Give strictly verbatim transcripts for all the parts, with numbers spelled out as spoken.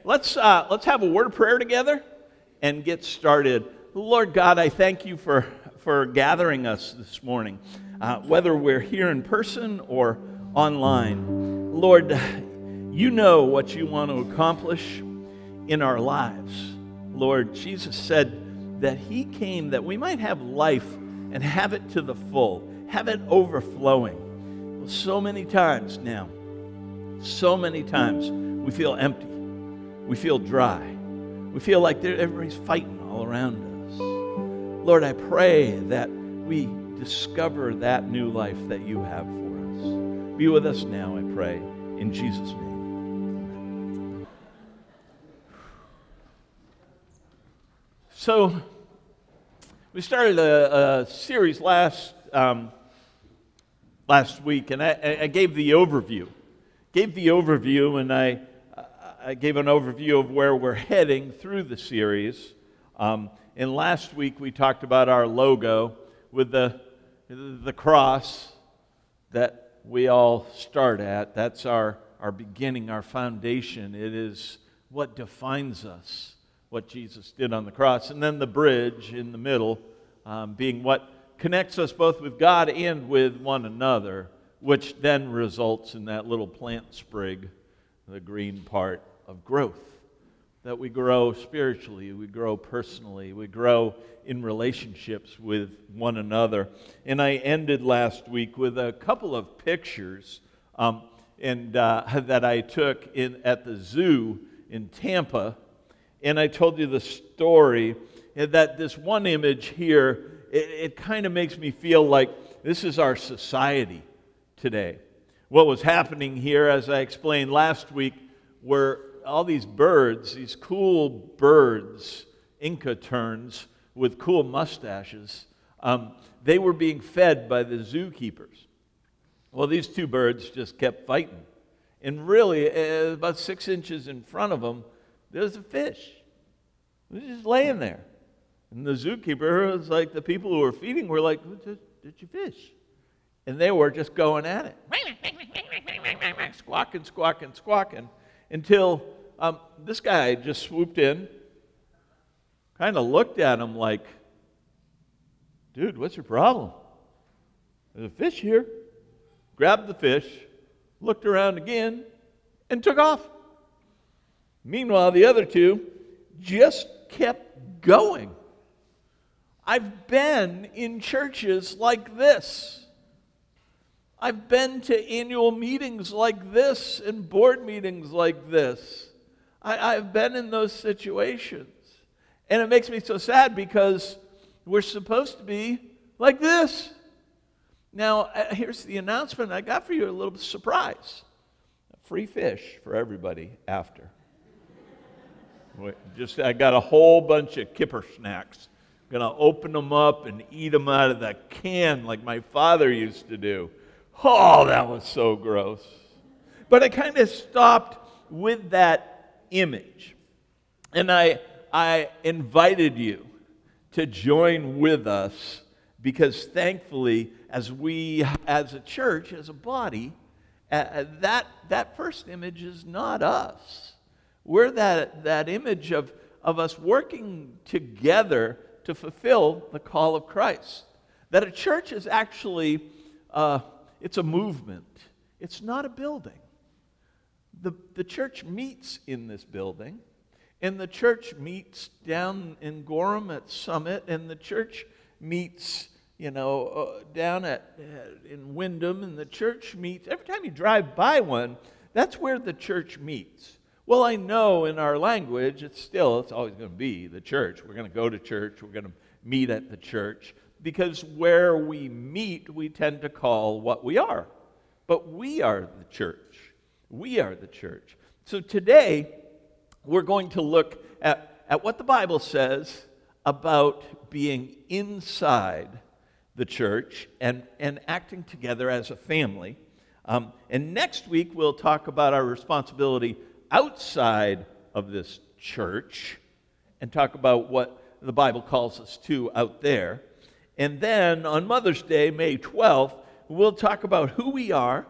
let's uh, let's have a word of prayer together and get started. Lord God, I thank you for, for gathering us this morning, uh, whether we're here in person or online. Lord, you know what you want to accomplish in our lives. Lord, Jesus said that he came that we might have life and have it to the full, have it overflowing. Well, so many times now, so many times we feel empty. We feel dry. We feel like everybody's fighting all around us. Lord, I pray that we discover that new life that you have for us. Be with us now, I pray, in Jesus' name. So, we started a, a series last um, last week, and I, I gave the overview. Gave the overview, and I I gave an overview of where we're heading through the series. Um, and last week we talked about our logo with the the cross that we all start at. That's our, our beginning, our foundation. It is what defines us, what Jesus did on the cross. And then the bridge in the middle um, being what connects us both with God and with one another, which then results in that little plant sprig, the green part of growth, that we grow spiritually, we grow personally, we grow in relationships with one another. And I ended last week with a couple of pictures um, and uh, that I took in at the zoo in Tampa, and I told you the story that this one image here, it, it kind of makes me feel like this is our society today. What was happening here, as I explained last week, were all these birds, these cool birds, Inca terns with cool mustaches. Um, they were being fed by the zookeepers. Well, these two birds just kept fighting. And really, uh, about six inches in front of them, there's a fish. It was just laying there. And the zookeeper was like, the people who were feeding were like, did, did you fish? And they were just going at it. Squawking, squawking, squawking. Until um, this guy just swooped in, kind of looked at him like, dude, what's your problem? There's a fish here. Grabbed the fish, looked around again, and took off. Meanwhile, the other two just kept going. I've been in churches like this. I've been to annual meetings like this and board meetings like this. I, I've been in those situations. And it makes me so sad because we're supposed to be like this. Now, uh, here's the announcement I got for you, a little surprise. Free fish for everybody after. Just, I got a whole bunch of kipper snacks. I'm going to open them up and eat them out of the can like my father used to do. Oh, that was so gross. But I kind of stopped with that image. And I, I invited you to join with us because thankfully, as we, as a church, as a body, uh, that, that first image is not us. We're that, that image of, of us working together to fulfill the call of Christ. That a church is actually... Uh, It's a movement. It's not a building. The, the church meets in this building, and the church meets down in Gorham at Summit, and the church meets, you know, uh, down at uh, in Wyndham, and the church meets. Every time you drive by one, that's where the church meets. Well, I know in our language, it's still, it's always going to be the church. We're going to go to church. We're going to meet at the church. Because where we meet, we tend to call what we are. But we are the church. We are the church. So today, we're going to look at, at what the Bible says about being inside the church and, and acting together as a family. Um, and next week, we'll talk about our responsibility outside of this church and talk about what the Bible calls us to out there. And then on Mother's Day, May twelfth, we'll talk about who we are,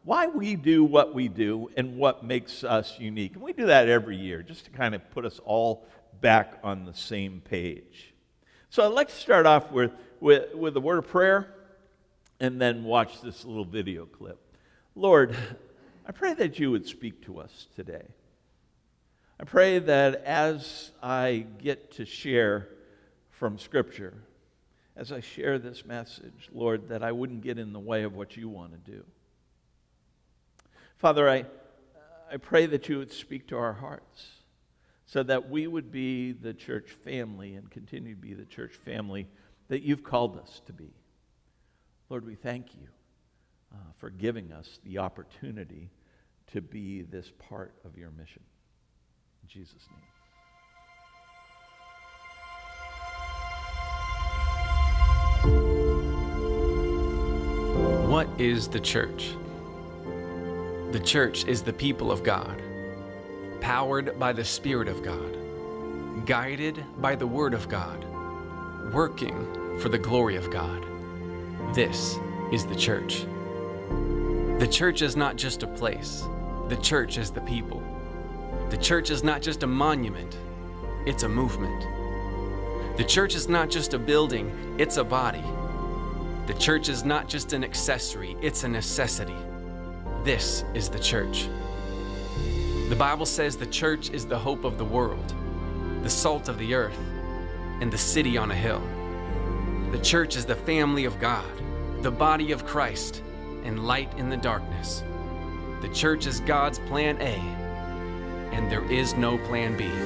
why we do what we do and what makes us unique. And we do that every year just to kind of put us all back on the same page. So I'd like to start off with, with, with a word of prayer and then watch this little video clip. Lord, I pray that you would speak to us today. I pray that as I get to share from Scripture, as I share this message, Lord, that I wouldn't get in the way of what you want to do. Father, I, I pray that you would speak to our hearts so that we would be the church family and continue to be the church family that you've called us to be. Lord, we thank you uh, for giving us the opportunity to be this part of your mission. In Jesus' name. What is the church? The church is the people of God, powered by the Spirit of God, guided by the Word of God, working for the glory of God. This is the church. The church is not just a place. The church is the people. The church is not just a monument. It's a movement. The church is not just a building. It's a body. The church is not just an accessory. It's a necessity. This is the church. The Bible says the church is the hope of the world, the salt of the earth, and the city on a hill. The church is the family of God, the body of Christ, and light in the darkness. The church is God's plan A, and there is no plan B.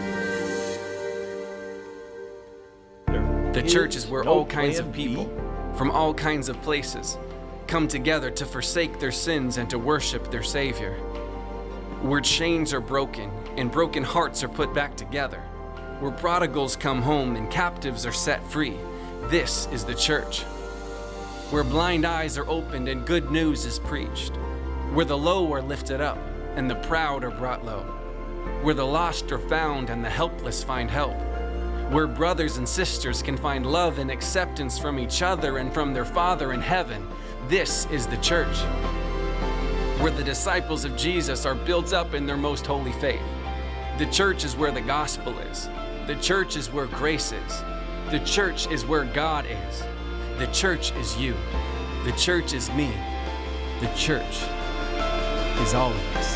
There The church is where no all kinds of plan B. people from all kinds of places come together to forsake their sins and to worship their Savior. Where chains are broken and broken hearts are put back together. Where prodigals come home and captives are set free. This is the church. Where blind eyes are opened and good news is preached. Where the low are lifted up and the proud are brought low. Where the lost are found and the helpless find help. Where brothers and sisters can find love and acceptance from each other and from their Father in heaven. This is the church. Where the disciples of Jesus are built up in their most holy faith. The church is where the gospel is. The church is where grace is. The church is where God is. The church is you. The church is me. The church is all of us.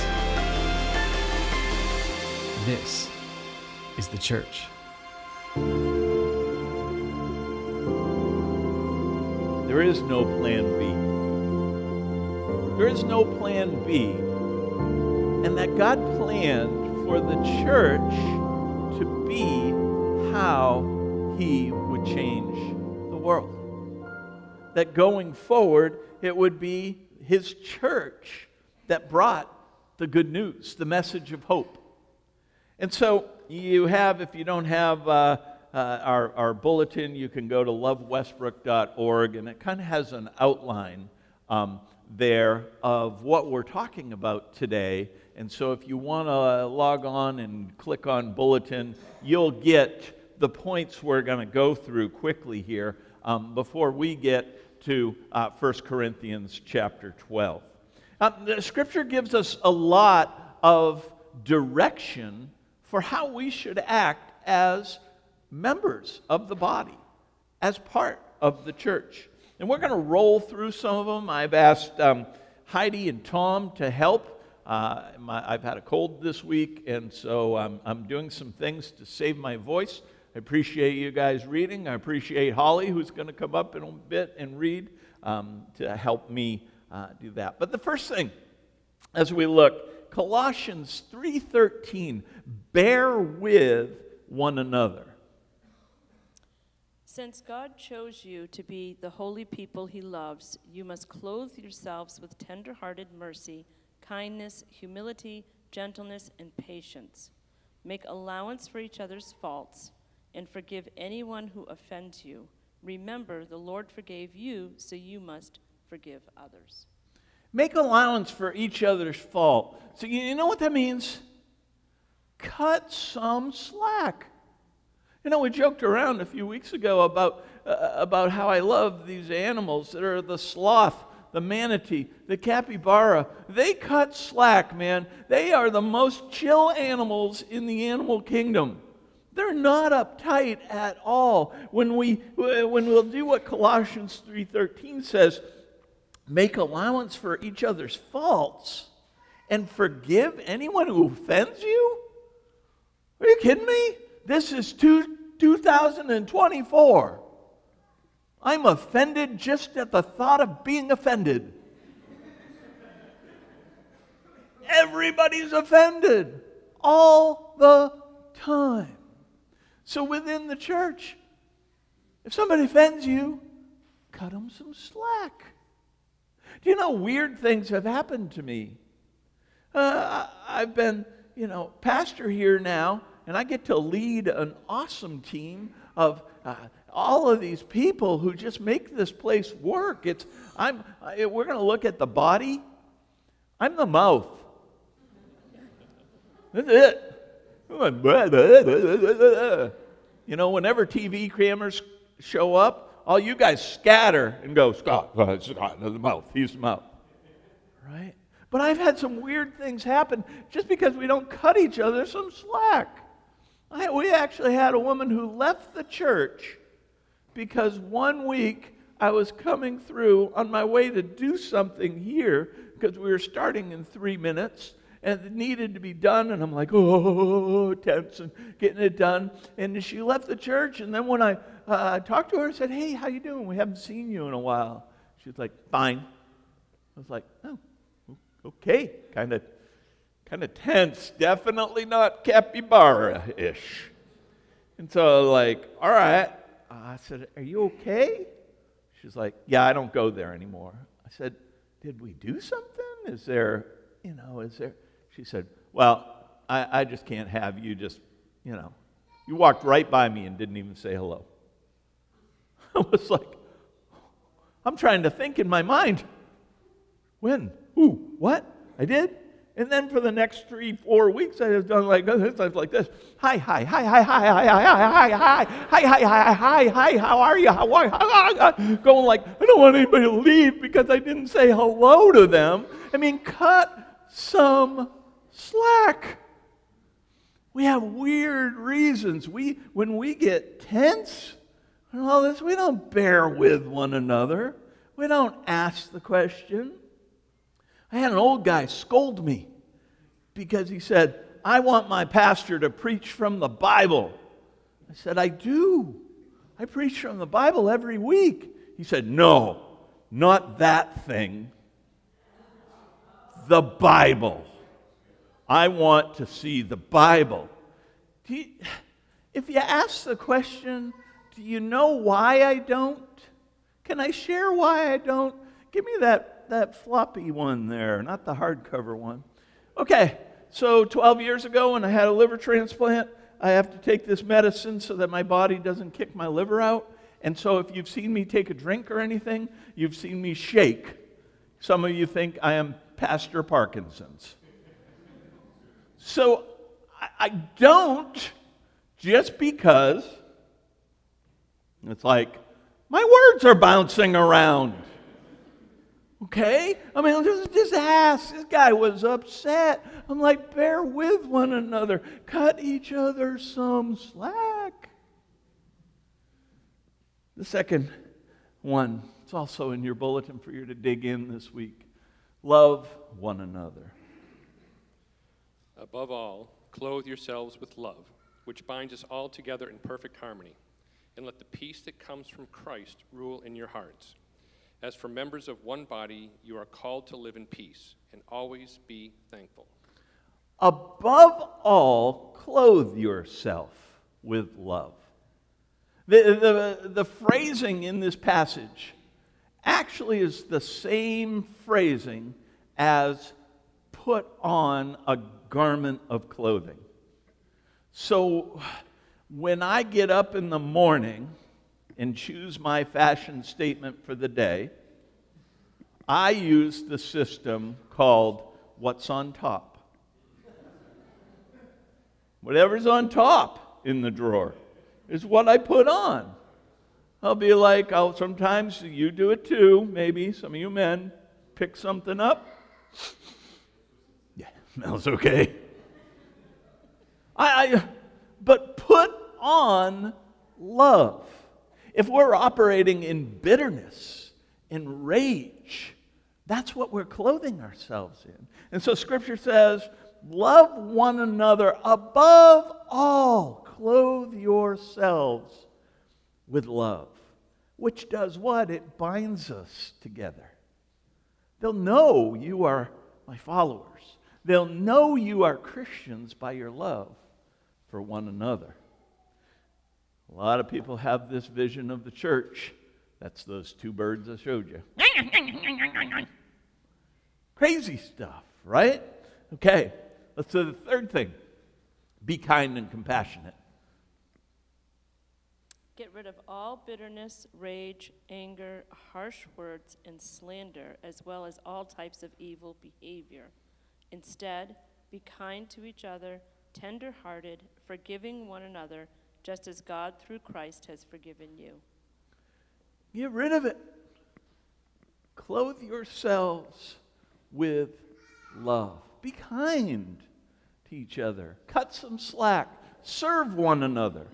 This is the church. There is no plan B. There is no plan B. And that God planned for the church to be how he would change the world. That going forward, it would be his church that brought the good news, the message of hope. And so you have, if you don't have uh, uh, our, our bulletin, you can go to love westbrook dot org, and it kind of has an outline um, there of what we're talking about today. And so if you want to log on and click on bulletin, you'll get the points we're going to go through quickly here um, before we get to uh, First Corinthians chapter twelve. Uh, the Scripture gives us a lot of direction for how we should act as members of the body, as part of the church. And we're going to roll through some of them. I've asked um, Heidi and Tom to help. Uh, my, I've had a cold this week, and so um, I'm doing some things to save my voice. I appreciate you guys reading. I appreciate Holly, who's going to come up in a bit and read um, to help me uh, do that. But the first thing, as we look, Colossians three thirteen, bear with one another. Since God chose you to be the holy people he loves, you must clothe yourselves with tender-hearted mercy, kindness, humility, gentleness, and patience. Make allowance for each other's faults, and forgive anyone who offends you. Remember, the Lord forgave you, so you must forgive others. Make allowance for each other's fault. So you know what that means? Cut some slack. You know, we joked around a few weeks ago about uh, about how I love these animals that are the sloth, the manatee, the capybara, they cut slack, man. They are the most chill animals in the animal kingdom. They're not uptight at all. When, we, when we'll do what Colossians three thirteen says, make allowance for each other's faults and forgive anyone who offends you? Are you kidding me? This is two, two thousand twenty-four. I'm offended just at the thought of being offended. Everybody's offended all the time. So within the church, if somebody offends you, cut them some slack. Do you know weird things have happened to me? Uh, I've been, you know, pastor here now, and I get to lead an awesome team of uh, all of these people who just make this place work. It's I'm. I, we're going to look at the body. I'm the mouth. That's it. You know, whenever T V cameras show up, all you guys scatter and go, Scott, uh, Scott, the mouth, he's the mouth. Right? But I've had some weird things happen just because we don't cut each other some slack. I, we actually had a woman who left the church because one week I was coming through on my way to do something here because we were starting in three minutes and it needed to be done, and I'm like, oh, tense and getting it done. And she left the church, and then when I uh, talked to her, I said, hey, how you doing? We haven't seen you in a while. She was like, fine. I was like, oh, okay, kind of kind of tense, definitely not capybara-ish. And so like, all right. I said, are you okay? She's like, yeah, I don't go there anymore. I said, did we do something? Is there, you know, is there? She said, well, I, I just can't have you just, you know, you walked right by me and didn't even say hello. I was like, I'm trying to think in my mind. When? Who? What? I did? And then for the next three, four weeks, I was done like this. I was like this. Hi, hi, hi, hi, hi, hi, hi, hi, hi, hi, hi, hi, hi, hi, hi, how are you? How are you? Going like, I don't want anybody to leave because I didn't say hello to them. I mean, cut some slack. We have weird reasons. We, when we get tense and all this, we don't bear with one another. We don't ask the question. I had an old guy scold me because he said, I want my pastor to preach from the Bible. I said, I do. I preach from the Bible every week. He said, no, not that thing. The Bible. I want to see the Bible. Do you, if you ask the question, do you know why I don't? Can I share why I don't? Give me that, that floppy one there, not the hardcover one. Okay, so twelve years ago when I had a liver transplant, I have to take this medicine so that my body doesn't kick my liver out. And so if you've seen me take a drink or anything, you've seen me shake. Some of you think I am Pastor Parkinson's. So I, I don't just because it's like my words are bouncing around. Okay? I mean, just, just ask. This guy was upset. I'm like, bear with one another. Cut each other some slack. The second one, it's also in your bulletin for you to dig in this week. Love one another. Above all, clothe yourselves with love, which binds us all together in perfect harmony. And let the peace that comes from Christ rule in your hearts. As for members of one body, you are called to live in peace and always be thankful. Above all, clothe yourself with love. The, the, the phrasing in this passage actually is the same phrasing as put on a garment of clothing. So when I get up in the morning and choose my fashion statement for the day, I use the system called what's on top. Whatever's on top in the drawer is what I put on. I'll be like, I'll sometimes, you do it too, maybe, some of you men, pick something up. Yeah, smells okay. I, I, but put on love. If we're operating in bitterness, in rage, that's what we're clothing ourselves in. And so Scripture says, love one another above all. Clothe yourselves with love. Which does what? It binds us together. They'll know you are my followers. They'll know you are Christians by your love for one another. A lot of people have this vision of the church. That's those two birds I showed you. Crazy stuff, right? Okay, let's do the third thing. Be kind and compassionate. Get rid of all bitterness, rage, anger, harsh words, and slander, as well as all types of evil behavior. Instead, be kind to each other, tender-hearted, forgiving one another, just as God through Christ has forgiven you. Get rid of it. Clothe yourselves with love. Be kind to each other. Cut some slack. Serve one another.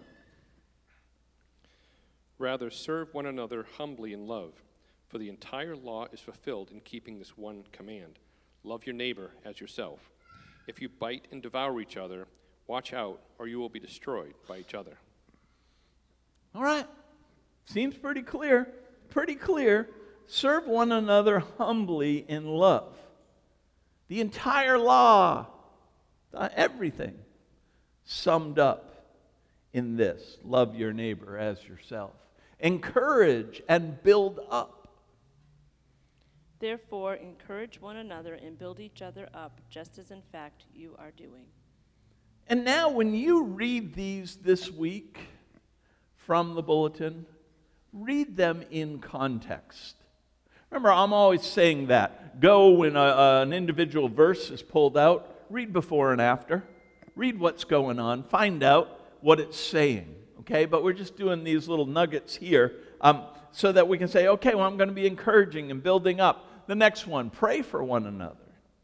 Rather, serve one another humbly in love, for the entire law is fulfilled in keeping this one command. Love your neighbor as yourself. If you bite and devour each other, watch out, or you will be destroyed by each other. All right. Seems pretty clear. Pretty clear. Serve one another humbly in love. The entire law, everything, summed up in this. Love your neighbor as yourself. Encourage and build up. Therefore, encourage one another and build each other up, just as in fact you are doing. And now when you read these this week from the bulletin, read them in context. Remember, I'm always saying that. Go when a, uh, an individual verse is pulled out, read before and after. Read what's going on. Find out what it's saying. Okay, but we're just doing these little nuggets here um, so that we can say, okay, well, I'm going to be encouraging and building up. The next one, pray for one another.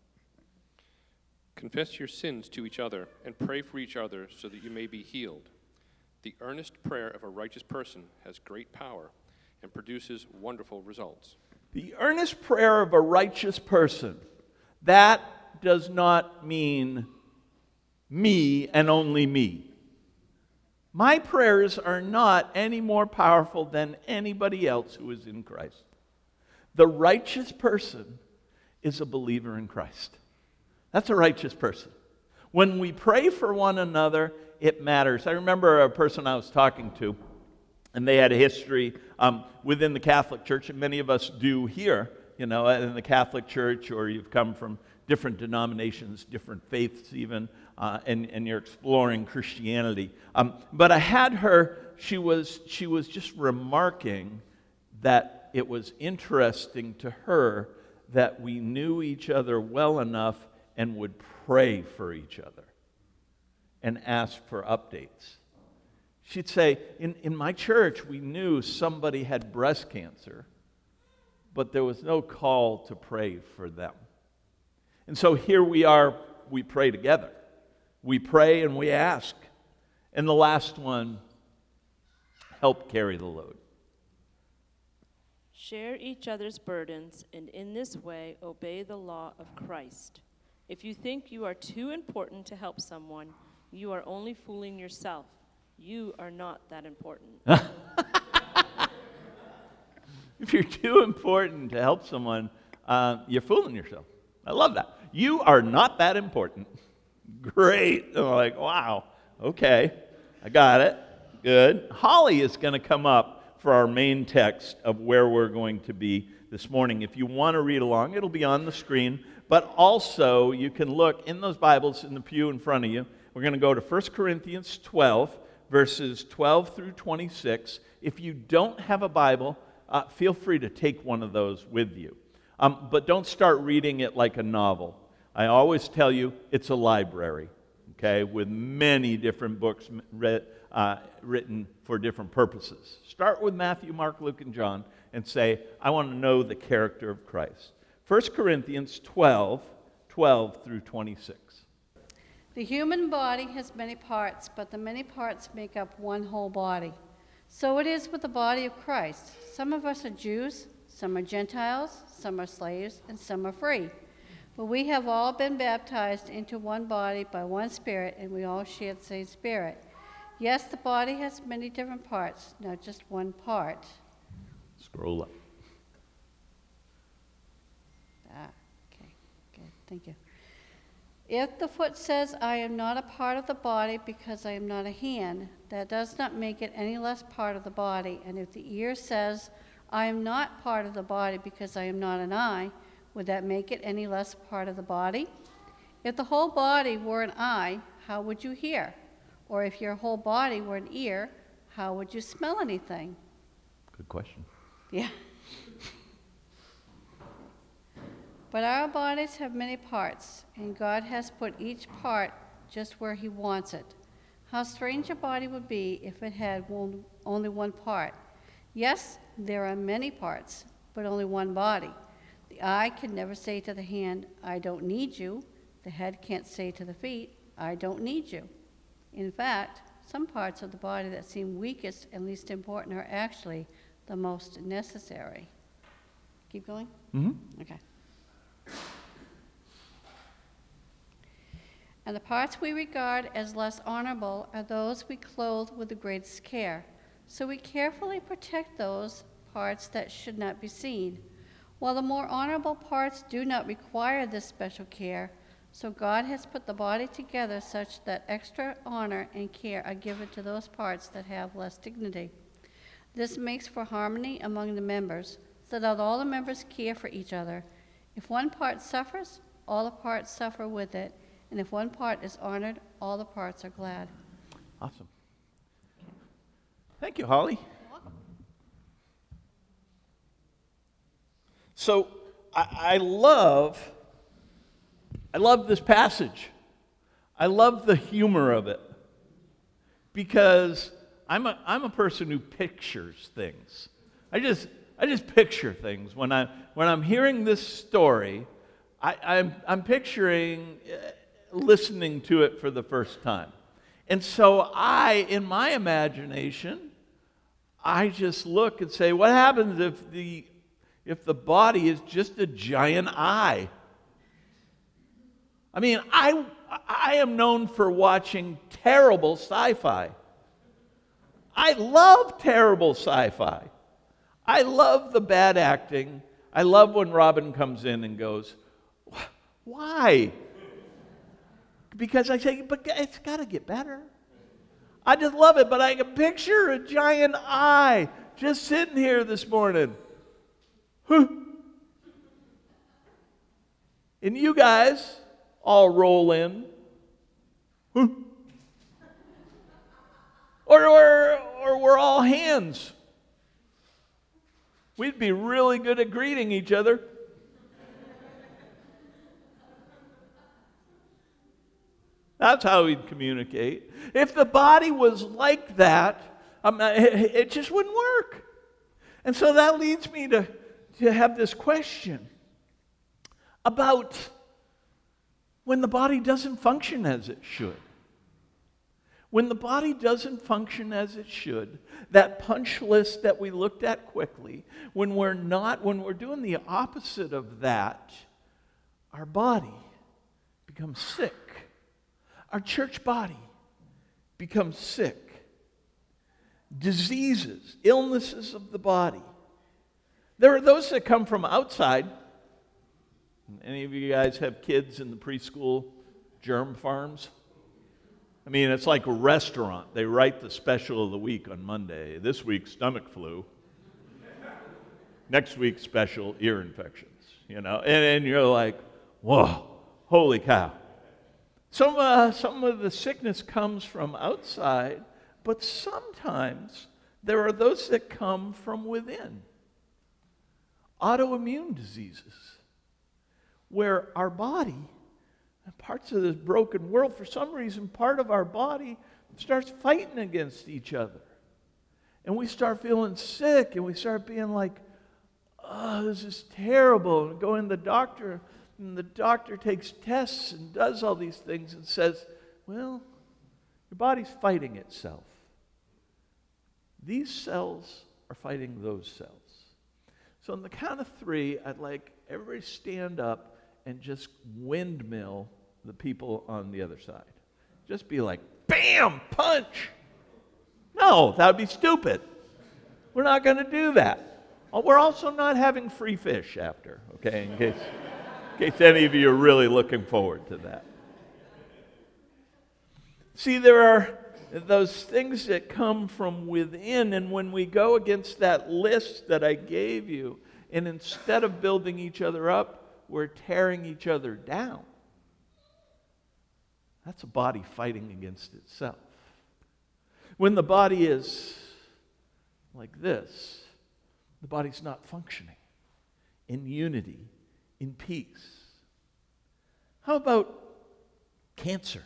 Confess your sins to each other and pray for each other so that you may be healed. The earnest prayer of a righteous person has great power and produces wonderful results. The earnest prayer of a righteous person, that does not mean me and only me. My prayers are not any more powerful than anybody else who is in Christ. The righteous person is a believer in Christ. That's a righteous person. When we pray for one another, it matters. I remember a person I was talking to, and they had a history um, within the Catholic Church, and many of us do here, you know, in the Catholic Church, or you've come from different denominations, different faiths even, uh, and, and you're exploring Christianity. Um, but I had her, she was, she was just remarking that it was interesting to her that we knew each other well enough and would pray for each other and ask for updates. She'd say, in, in my church, we knew somebody had breast cancer, but there was no call to pray for them. And so here we are, we pray together. We pray and we ask. And the last one, help carry the load. Share each other's burdens, and in this way obey the law of Christ. If you think you are too important to help someone, you are only fooling yourself. You are not that important. If you're too important to help someone, uh, you're fooling yourself. I love that. You are not that important. Great. I'm like, wow. Okay. I got it. Good. Holly is going to come up for our main text of where we're going to be this morning. If you want to read along, it'll be on the screen. But also, you can look in those Bibles in the pew in front of you. We're going to go to First Corinthians twelve, verses twelve through twenty-six. If you don't have a Bible, uh, feel free to take one of those with you. Um, but don't start reading it like a novel. I always tell you, it's a library, okay, with many different books read, uh, written for different purposes. Start with Matthew, Mark, Luke, and John and say, I want to know the character of Christ. First Corinthians twelve, twelve through twenty-six. The human body has many parts, but the many parts make up one whole body. So it is with the body of Christ. Some of us are Jews, some are Gentiles, some are slaves, and some are free. But we have all been baptized into one body by one Spirit, and we all share the same Spirit. Yes, the body has many different parts, not just one part. Scroll up. Ah, okay, good, thank you. If the foot says, I am not a part of the body because I am not a hand, that does not make it any less part of the body. And if the ear says, I am not part of the body because I am not an eye, would that make it any less part of the body? If the whole body were an eye, how would you hear? Or if your whole body were an ear, how would you smell anything? Good question. Yeah. But our bodies have many parts, and God has put each part just where he wants it. How strange a body would be if it had one, only one part. Yes, there are many parts, but only one body. The eye can never say to the hand, I don't need you. The head can't say to the feet, I don't need you. In fact, some parts of the body that seem weakest and least important are actually the most necessary. Keep going? Mm-hmm. Okay. And the parts we regard as less honorable are those we clothe with the greatest care. So we carefully protect those parts that should not be seen, while the more honorable parts do not require this special care. So God has put the body together such that extra honor and care are given to those parts that have less dignity. This makes for harmony among the members, so that all the members care for each other. If one part suffers, all the parts suffer with it. And if one part is honored, all the parts are glad. Awesome. Thank you, Holly. So I, I love, I love this passage. I love the humor of it because I'm a I'm a person who pictures things. I just I just picture things when I when I'm hearing this story. I, I'm I'm picturing uh, listening to it for the first time, and so I, in my imagination, I just look and say, what happens if the if the body is just a giant eye? I mean, I I am known for watching terrible sci-fi. I love terrible sci-fi. I love the bad acting. I love when Robin comes in and goes, why? Because I say, but it's got to get better. I just love it, but I can picture a giant eye just sitting here this morning. Huh. And you guys all roll in. Huh. Or, or, or we're all hands. We'd be really good at greeting each other. That's how we'd communicate. If the body was like that, um, it, it just wouldn't work. And so that leads me to, to have this question about when the body doesn't function as it should. When the body doesn't function as it should, that punch list that we looked at quickly, when we're not, when we're doing the opposite of that, our body becomes sick. Our church body becomes sick. Diseases, illnesses of the body. There are those that come from outside. Any of you guys have kids in the preschool germ farms? I mean, it's like a restaurant. They write the special of the week on Monday. This week, stomach flu. Next week, special ear infections. You know, and, and you're like, whoa, holy cow. Some, uh, some of the sickness comes from outside, but sometimes there are those that come from within. Autoimmune diseases, where our body, parts of this broken world, for some reason, part of our body starts fighting against each other. And we start feeling sick, and we start being like, oh, this is terrible. And go in the doctor, and the doctor takes tests and does all these things and says, well, your body's fighting itself. These cells are fighting those cells. So on the count of three, I'd like everybody stand up and just windmill the people on the other side. Just be like, bam, punch. No, that would be stupid. We're not going to do that. We're also not having free fish after, okay, in case, in case any of you are really looking forward to that. See, there are those things that come from within, and when we go against that list that I gave you, and instead of building each other up, we're tearing each other down. That's a body fighting against itself. When the body is like this, the body's not functioning in unity, in peace. How about cancer?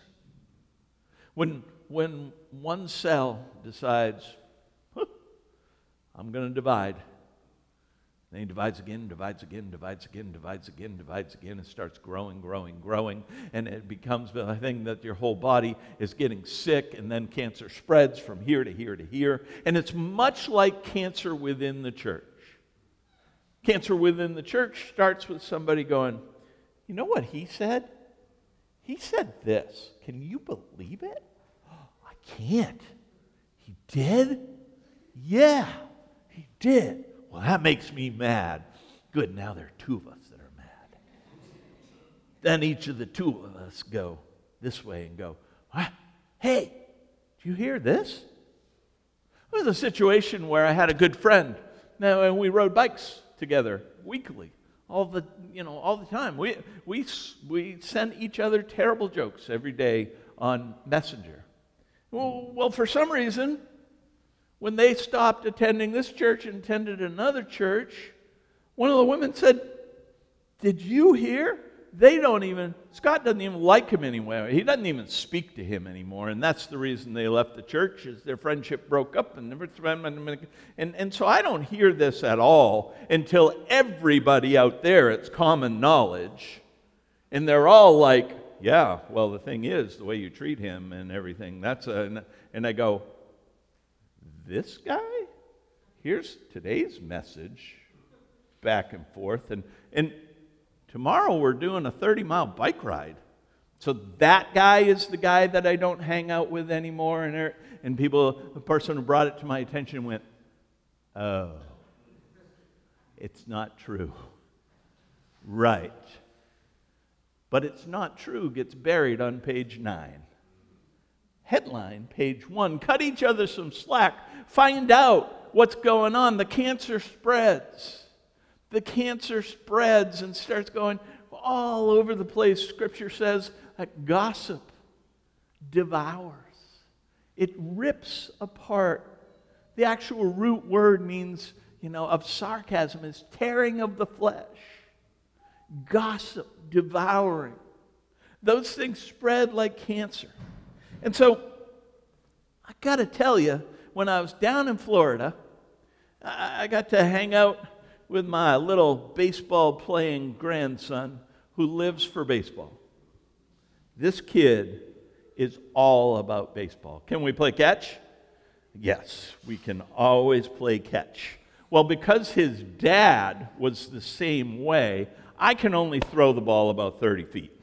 When, when one cell decides, huh, I'm going to divide, then he divides again, divides again, divides again, divides again, divides again, and starts growing, growing, growing, and it becomes a thing that your whole body is getting sick, and then cancer spreads from here to here to here, and it's much like cancer within the church. Cancer within the church starts with somebody going, you know what he said? He said this. Can you believe it? Oh, I can't. He did? Yeah, he did. Well, that makes me mad. Good, now there are two of us that are mad. Then each of the two of us go this way and go, ah, hey, do you hear this? There was a situation where I had a good friend. Now, and we rode bikes together weekly, all the you know all the time. We we we sent each other terrible jokes every day on Messenger. Well, well, for some reason, when they stopped attending this church and attended another church, one of the women said, did you hear? They don't even, Scott doesn't even like him anyway. He doesn't even speak to him anymore. And that's the reason they left the church, is their friendship broke up. And, and, and so I don't hear this at all until everybody out there, it's common knowledge. And they're all like, yeah, well, the thing is, the way you treat him and everything, that's a, and I go, this guy? Here's today's message, back and forth. And, and tomorrow we're doing a thirty-mile bike ride. So that guy is the guy that I don't hang out with anymore. And, and people, the person who brought it to my attention went, oh, it's not true. Right. But it's not true gets buried on page nine. Headline, page one, cut each other some slack. Find out what's going on. The cancer spreads. The cancer spreads and starts going all over the place. Scripture says that gossip devours. It rips apart. The actual root word means, you know, of sarcasm is tearing of the flesh. Gossip, devouring. Those things spread like cancer. And so, I got to tell you, when I was down in Florida, I got to hang out with my little baseball-playing grandson who lives for baseball. This kid is all about baseball. Can we play catch? Yes, we can always play catch. Well, because his dad was the same way, I can only throw the ball about thirty feet.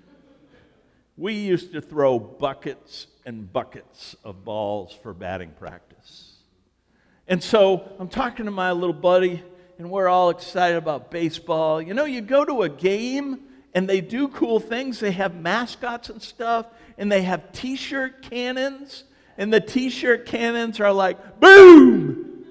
We used to throw buckets and buckets of balls for batting practice. And so I'm talking to my little buddy, and we're all excited about baseball. You know, you go to a game, and they do cool things. They have mascots and stuff, and they have T-shirt cannons, and the T-shirt cannons are like, boom!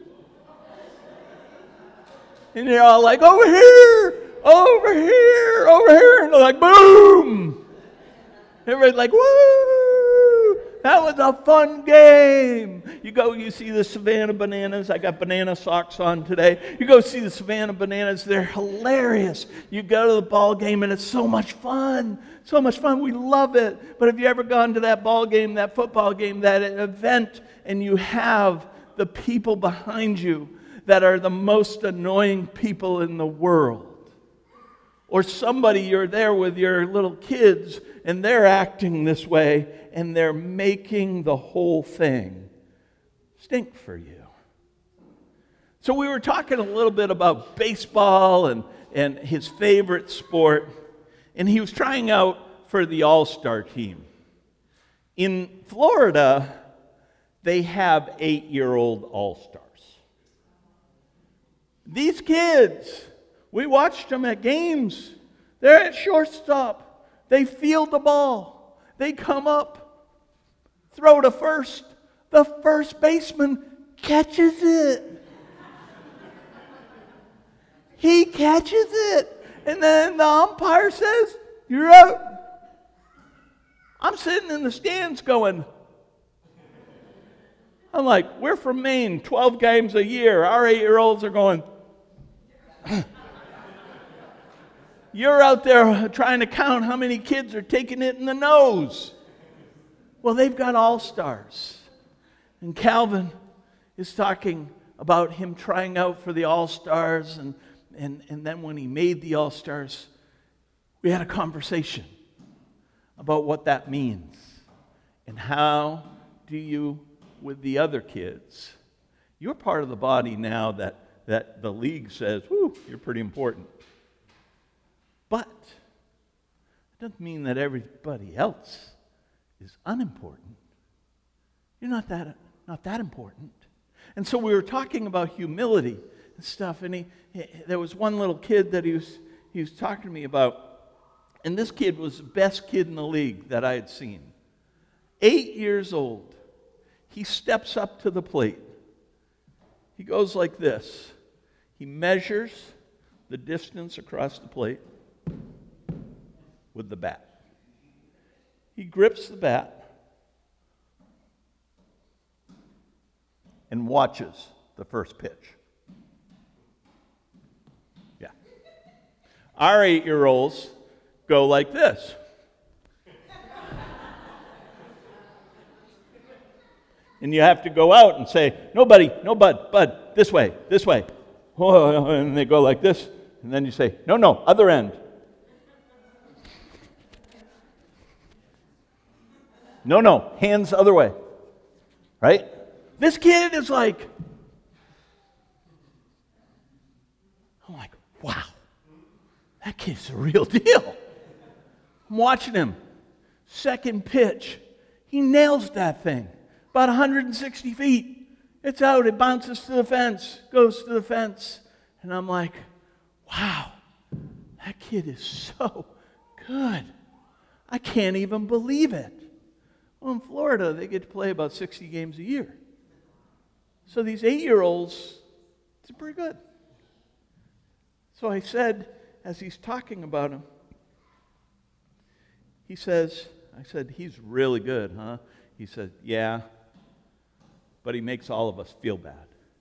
And they're all like, over here, over here, over here, and they're like, boom! Everybody's like, woo! That was a fun game. You go, you see the Savannah Bananas. I got banana socks on today. You go see the Savannah Bananas. They're hilarious. You go to the ball game, and it's so much fun. So much fun. We love it. But have you ever gone to that ball game, that football game, that event, and you have the people behind you that are the most annoying people in the world. Or somebody, you're there with your little kids and they're acting this way and they're making the whole thing stink for you. So we were talking a little bit about baseball and, and his favorite sport, and he was trying out for the All-Star team. In Florida, they have eight-year-old All-Stars. These kids, we watched them at games. They're at shortstop. They field the ball. They come up, throw to first. The first baseman catches it. He catches it. And then the umpire says, "You're out." I'm sitting in the stands going, I'm like, we're from Maine, twelve games a year. Our eight-year-olds are going, you're out there trying to count how many kids are taking it in the nose. Well, they've got all-stars. And Calvin is talking about him trying out for the all-stars, and, and, and then when he made the all-stars, we had a conversation about what that means. And how do you, with the other kids, you're part of the body now that, that the league says, whoo, you're pretty important. But it doesn't mean that everybody else is unimportant. You're not that, not that important. And so we were talking about humility and stuff, and he, he, there was one little kid that he was, he was talking to me about, and this kid was the best kid in the league that I had seen. Eight years old. He steps up to the plate. He goes like this. He measures the distance across the plate with the bat. He grips the bat and watches the first pitch. Yeah. Our eight-year-olds go like this. And you have to go out and say, no, buddy, no, bud, bud, this way, this way. And they go like this. And then you say, no, no, other end. No, no, hands other way. Right? This kid is like, I'm like, wow, that kid's the real deal. I'm watching him. Second pitch. He nails that thing. About one hundred sixty feet. It's out. It bounces to the fence. Goes to the fence. And I'm like, wow, that kid is so good. I can't even believe it. Well, in Florida, they get to play about sixty games a year. So these eight-year-olds, it's pretty good. So I said, as he's talking about him, he says, I said, he's really good, huh? He said, yeah, but he makes all of us feel bad.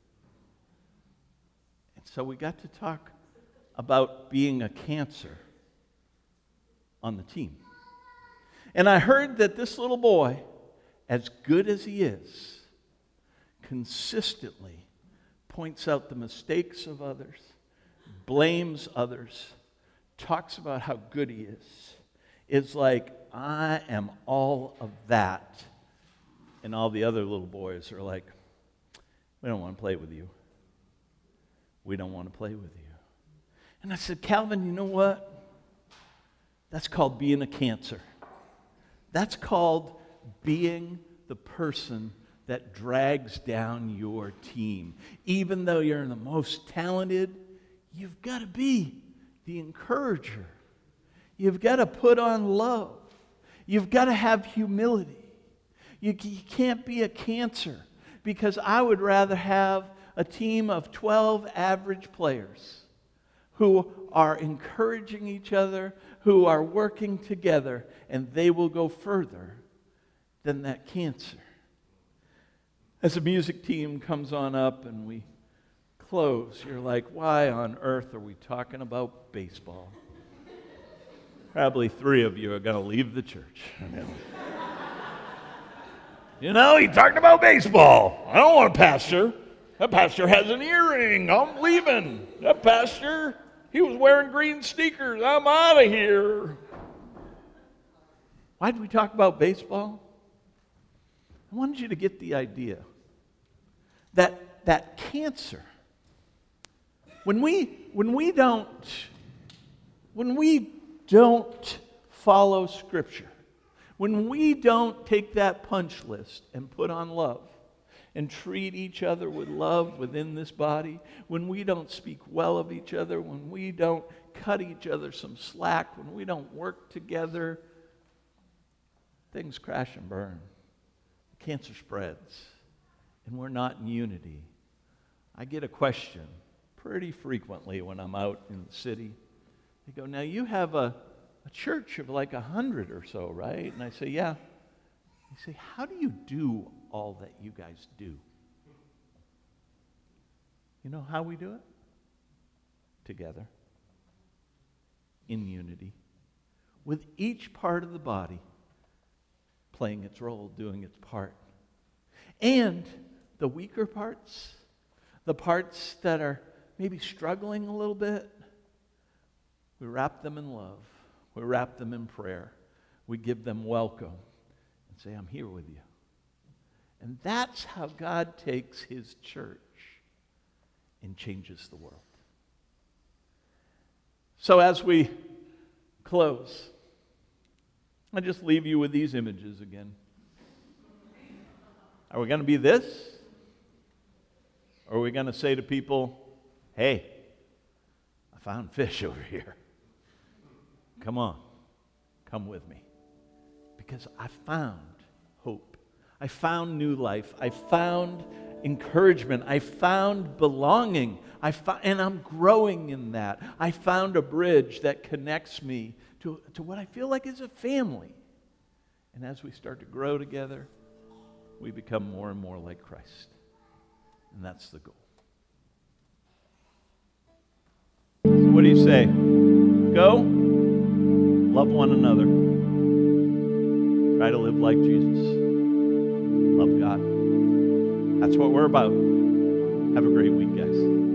And so we got to talk about being a cancer on the team. And I heard that this little boy, as good as he is, consistently points out the mistakes of others, blames others, talks about how good he is. It's like, I am all of that. And all the other little boys are like, we don't want to play with you. We don't want to play with you. And I said, Calvin, you know what? That's called being a cancer. That's called being the person that drags down your team. Even though you're the most talented, you've got to be the encourager. You've got to put on love. You've got to have humility. You, you can't be a cancer, because I would rather have a team of twelve average players who are encouraging each other, who are working together, and they will go further than that cancer. As the music team comes on up and we close, you're like, why on earth are we talking about baseball? Probably three of you are going to leave the church. You know, he talked about baseball. I don't want to pastor. That pastor has an earring. I'm leaving. That pastor, he was wearing green sneakers. I'm out of here. Why did we talk about baseball? I wanted you to get the idea that that cancer, when we when we don't when we don't follow Scripture, when we don't take that punch list and put on love and treat each other with love within this body, when we don't speak well of each other, when we don't cut each other some slack, when we don't work together, things crash and burn. Cancer spreads, and we're not in unity. I get a question pretty frequently when I'm out in the city. They go, now you have a, a church of like a hundred or so, right? And I say, yeah. They say, how do you do all that you guys do? You know how we do it? Together. In unity. With each part of the body playing its role, doing its part. And the weaker parts, the parts that are maybe struggling a little bit, we wrap them in love. We wrap them in prayer. We give them welcome and say, I'm here with you. And that's how God takes his church and changes the world. So as we close, I just leave you with these images again. Are we going to be this? Or are we going to say to people, hey, I found fish over here. Come on, come with me. Because I found hope. I found new life. I found encouragement. I found belonging. I fo- and I'm growing in that. I found a bridge that connects me to, to what I feel like is a family. And as we start to grow together, we become more and more like Christ. And that's the goal. So what do you say? Go, love one another. Try to live like Jesus. Love God. That's what we're about. Have a great week, guys.